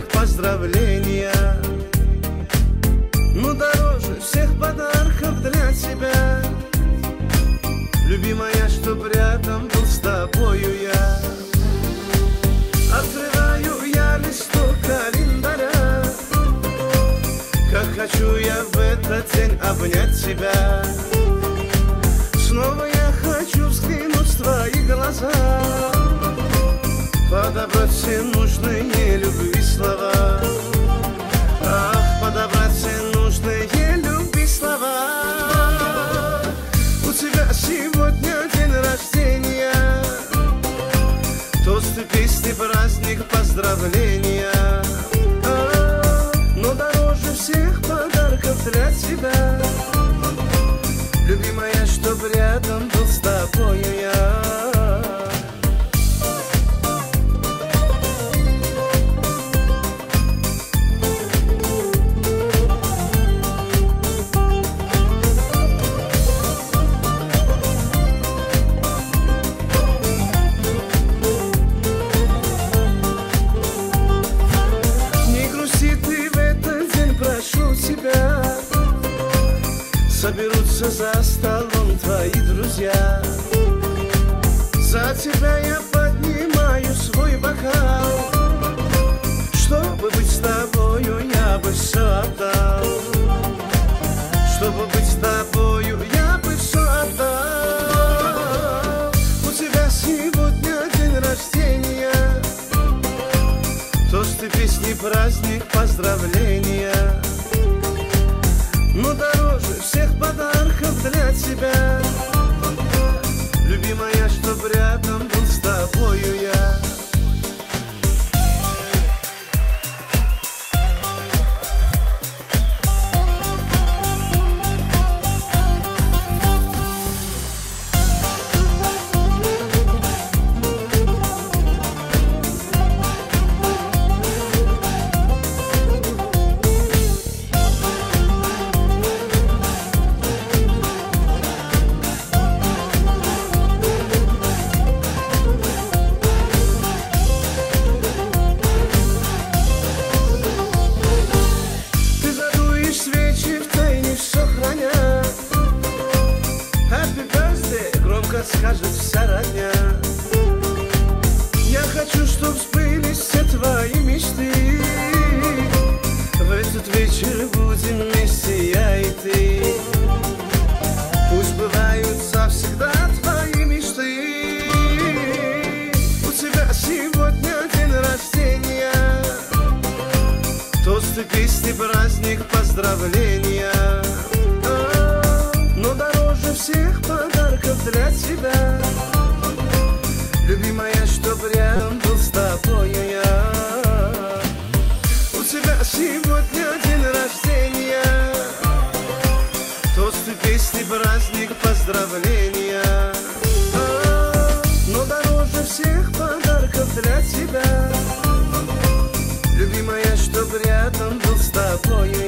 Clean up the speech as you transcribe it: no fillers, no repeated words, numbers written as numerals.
праздник поздравления. Но дороже всех подарков для тебя, любимая, чтоб рядом был с тобою я. Открываю я листок календаря, как хочу я в этот день обнять тебя. Снова я хочу взглянуть в твои глаза, подобрать все нужные любви слова. Ах, подобрать все нужные любви слова. У тебя сегодня день рождения, тосты, песни, праздник, поздравления. Но дороже всех подарков для тебя, любимая, чтоб рядом был с тобою я. Соберутся за столом твои друзья, за тебя я поднимаю свой бокал. Чтобы быть с тобою, я бы все отдал. Чтобы быть с тобою, я бы все отдал. У тебя сегодня день рождения, тосты, песни, праздник, поздравления. Но дороже всех подарков для тебя, любимая, чтоб рядом был с тобою я. Скажет вся родня. Я хочу, чтоб сбылись все твои мечты. В этот вечер будем вместе я и ты. Пусть сбываются всегда твои мечты. У тебя сегодня день рождения, тосты, песни, праздник, поздравления. Но дороже всех подарков для тебя, любимая, чтоб рядом был с тобою я. У тебя сегодня день рождения, тосты, песни, праздник, поздравления. Но дороже всех подарков для тебя, любимая, чтоб рядом был с тобою